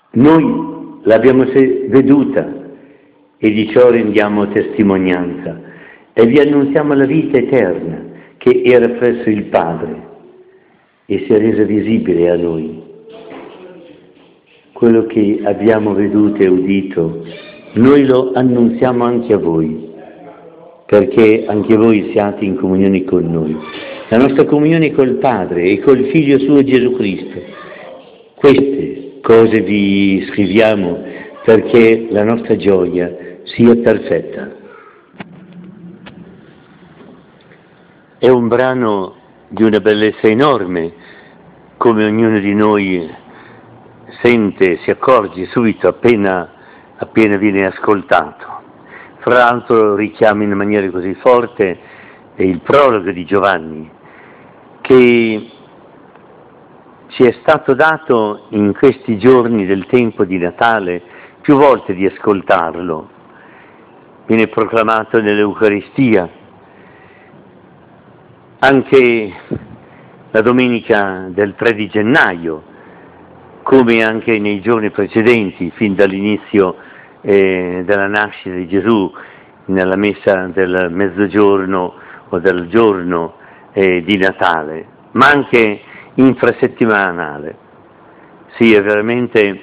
Noi l'abbiamo veduta e di ciò rendiamo testimonianza e vi annunziamo la vita eterna che era presso il Padre e si è resa visibile a noi. Quello che abbiamo veduto e udito, noi lo annunziamo anche a voi, perché anche voi siate in comunione con noi. La nostra comunione col Padre e col Figlio suo Gesù Cristo. Queste cose vi scriviamo perché la nostra gioia sia perfetta. È un brano di una bellezza enorme, come ognuno di noi sente, si accorge subito appena viene ascoltato. Fra l'altro richiama in maniera così forte il prologo di Giovanni, che ci è stato dato in questi giorni del tempo di Natale più volte di ascoltarlo. Viene proclamato nell'Eucaristia, anche la domenica del 3 di gennaio, come anche nei giorni precedenti, fin dall'inizio della nascita di Gesù, nella messa del mezzogiorno o del giorno di Natale, ma anche infrasettimanale. Sì, è veramente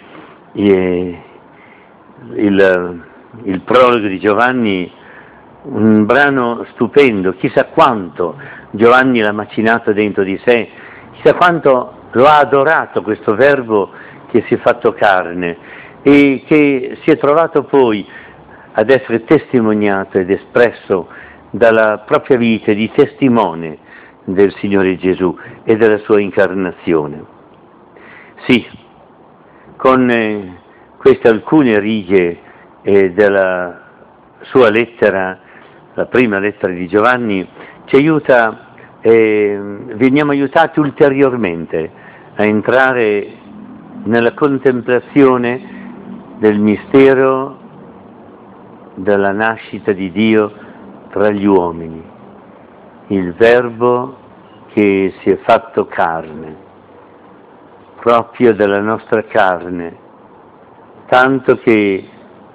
il prologo di Giovanni un brano stupendo, chissà quanto Giovanni l'ha macinato dentro di sé, chissà quanto lo ha adorato questo verbo che si è fatto carne e che si è trovato poi ad essere testimoniato ed espresso dalla propria vita di testimone del Signore Gesù e della sua incarnazione. Sì, con queste alcune righe della sua lettera, la prima lettera di Giovanni, ci aiuta, veniamo aiutati ulteriormente a entrare nella contemplazione del mistero della nascita di Dio tra gli uomini, il Verbo che si è fatto carne, proprio della nostra carne, tanto che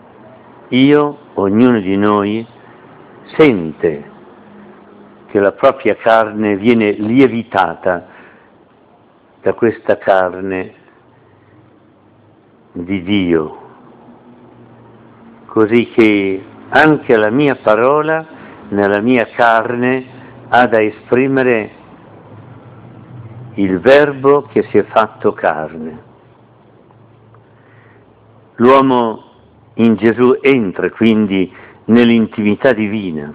ognuno di noi, sente che la propria carne viene lievitata da questa carne di Dio, così che anche la mia parola nella mia carne ha da esprimere il Verbo che si è fatto carne. L'uomo in Gesù entra quindi nell'intimità divina.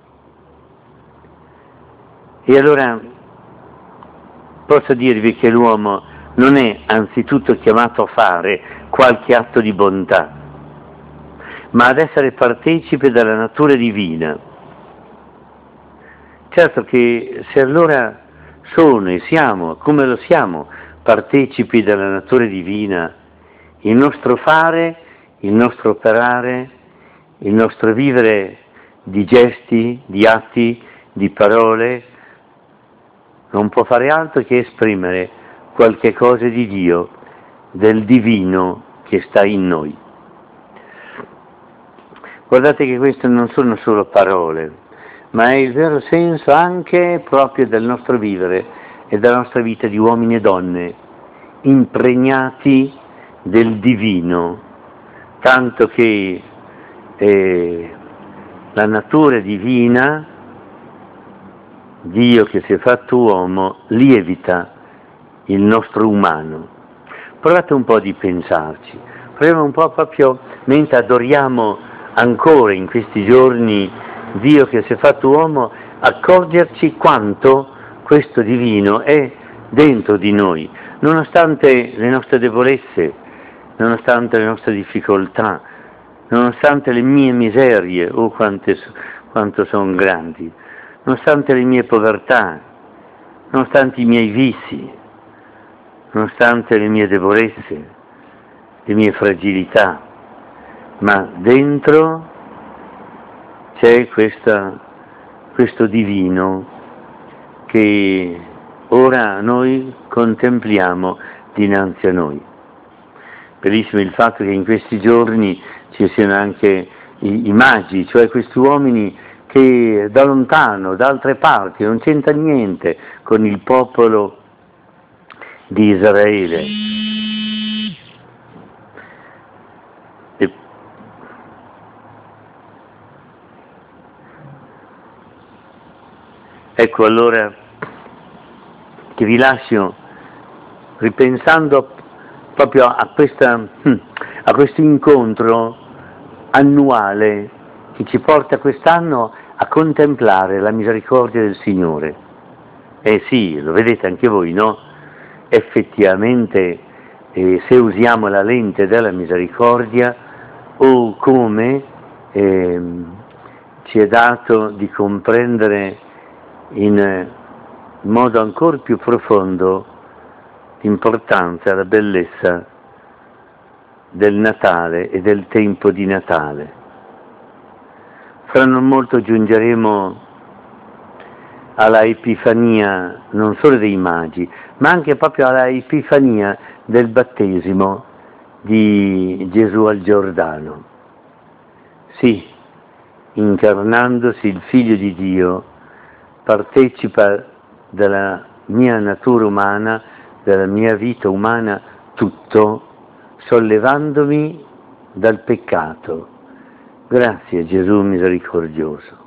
E allora posso dirvi che l'uomo non è anzitutto chiamato a fare qualche atto di bontà, ma ad essere partecipe della natura divina. Certo che se allora sono e siamo, come lo siamo, partecipi della natura divina, il nostro fare, il nostro operare, il nostro vivere di gesti, di atti, di parole, non può fare altro che esprimere qualche cosa di Dio, del divino che sta in noi. Guardate che queste non sono solo parole, ma è il vero senso anche proprio del nostro vivere e della nostra vita di uomini e donne, impregnati del divino, tanto che la natura divina, Dio che si è fatto uomo, lievita il nostro umano. Provate un po' di pensarci, proviamo un po' proprio mentre adoriamo ancora in questi giorni Dio che si è fatto uomo, accorgerci quanto questo divino è dentro di noi, nonostante le nostre debolezze, nonostante le nostre difficoltà, nonostante le mie miserie, quanto sono grandi, nonostante le mie povertà, nonostante i miei vizi, nonostante le mie debolezze, le mie fragilità, ma dentro c'è questo divino che ora noi contempliamo dinanzi a noi. Bellissimo il fatto che in questi giorni ci siano anche i magi, cioè questi uomini che da lontano, da altre parti, non c'entra niente con il popolo di Israele. Ecco allora che vi lascio ripensando proprio a questo incontro annuale che ci porta quest'anno a contemplare la misericordia del Signore. Eh sì, lo vedete anche voi, no? Effettivamente, se usiamo la lente della misericordia, o come ci è dato di comprendere in modo ancora più profondo l'importanza e la bellezza del Natale e del tempo di Natale. Fra non molto giungeremo alla Epifania non solo dei magi, ma anche proprio alla Epifania del battesimo di Gesù al Giordano. Sì, incarnandosi il Figlio di Dio, partecipa della mia natura umana, della mia vita umana, tutto, sollevandomi dal peccato. Grazie Gesù misericordioso.